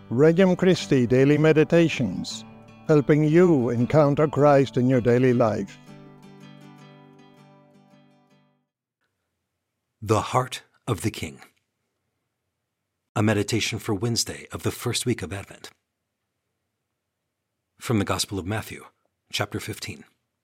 Regnum Christi Daily Meditations, helping you encounter Christ in your daily life. The Heart of the King. A meditation for Wednesday of the first week of Advent. From the Gospel of Matthew, chapter 15.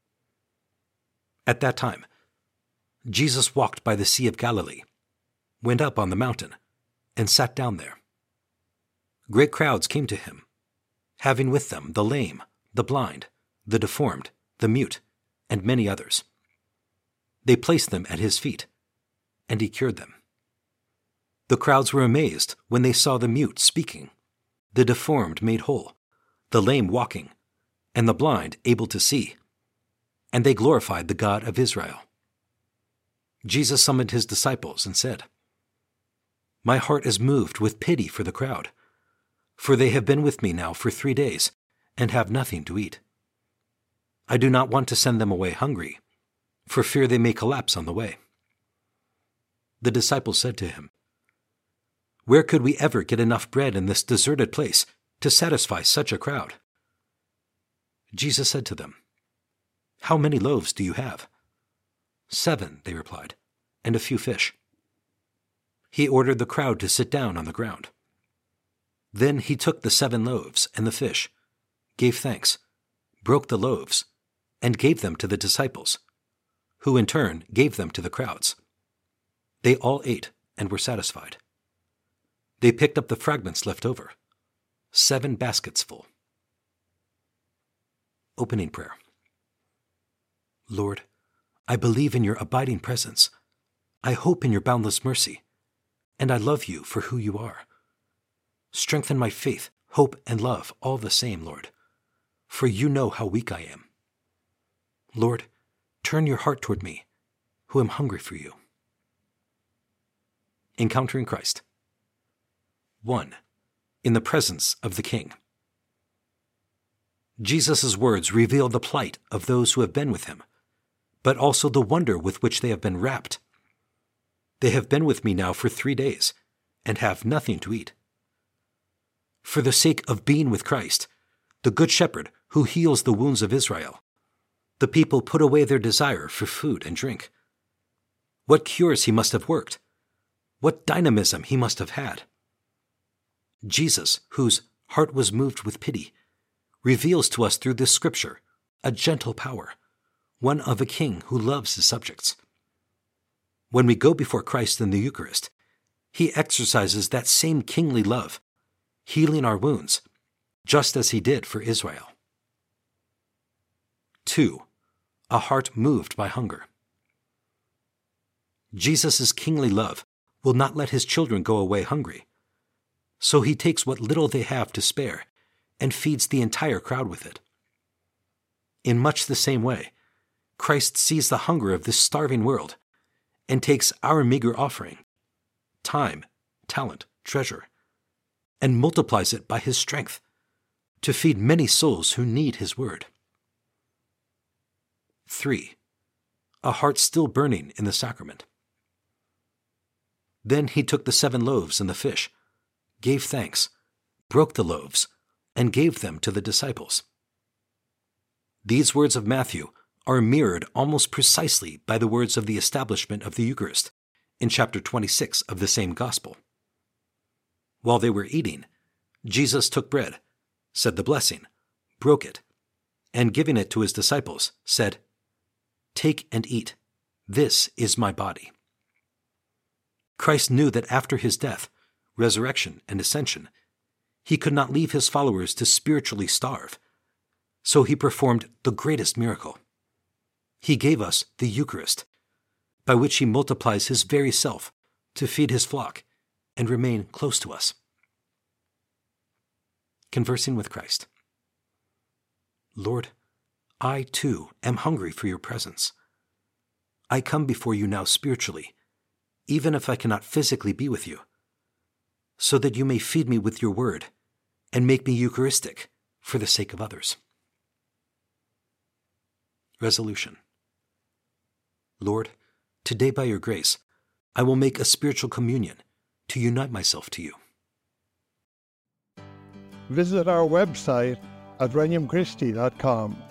At that time, Jesus walked by the Sea of Galilee, went up on the mountain, and sat down there. Great crowds came to him, having with them the lame, the blind, the deformed, the mute, and many others. They placed them at his feet, and he cured them. The crowds were amazed when they saw the mute speaking, the deformed made whole, the lame walking, and the blind able to see, and they glorified the God of Israel. Jesus summoned his disciples and said, "My heart is moved with pity for the crowd, for they have been with me now for 3 days and have nothing to eat. I do not want to send them away hungry, for fear they may collapse on the way." The disciples said to him, "Where could we ever get enough bread in this deserted place to satisfy such a crowd?" Jesus said to them, "How many loaves do you have?" "7," they replied, "and a few fish." He ordered the crowd to sit down on the ground. Then he took the 7 loaves and the fish, gave thanks, broke the loaves, and gave them to the disciples, who in turn gave them to the crowds. They all ate and were satisfied. They picked up the fragments left over, 7 baskets full. Opening prayer. Lord, I believe in your abiding presence. I hope in your boundless mercy, and I love you for who you are. Strengthen my faith, hope, and love all the same, Lord, for you know how weak I am. Lord, turn your heart toward me, who am hungry for you. Encountering Christ. 1. In the presence of the King. Jesus' words reveal the plight of those who have been with him, but also the wonder with which they have been wrapped. They have been with me now for 3 days and have nothing to eat. For the sake of being with Christ, the Good Shepherd who heals the wounds of Israel, the people put away their desire for food and drink. What cures he must have worked! What dynamism he must have had! Jesus, whose heart was moved with pity, reveals to us through this scripture a gentle power, one of a king who loves his subjects. When we go before Christ in the Eucharist, he exercises that same kingly love, healing our wounds, just as he did for Israel. 2. A heart moved by hunger. Jesus' kingly love will not let his children go away hungry, so he takes what little they have to spare and feeds the entire crowd with it. In much the same way, Christ sees the hunger of this starving world and takes our meager offering, time, talent, treasure, and multiplies it by his strength to feed many souls who need his word. 3. A heart still burning in the sacrament. Then he took the 7 loaves and the fish, gave thanks, broke the loaves, and gave them to the disciples. These words of Matthew are mirrored almost precisely by the words of the establishment of the Eucharist in chapter 26 of the same Gospel. While they were eating, Jesus took bread, said the blessing, broke it, and giving it to his disciples, said, "Take and eat. This is my body." Christ knew that after his death, resurrection, and ascension, he could not leave his followers to spiritually starve, so he performed the greatest miracle. He gave us the Eucharist, by which he multiplies his very self to feed his flock and remain close to us. Conversing with Christ. Lord, I too am hungry for your presence. I come before you now spiritually, even if I cannot physically be with you, so that you may feed me with your word and make me Eucharistic for the sake of others. Resolution. Lord, today by your grace, I will make a spiritual communion to unite myself to you. visit our website at regnumchristi.com.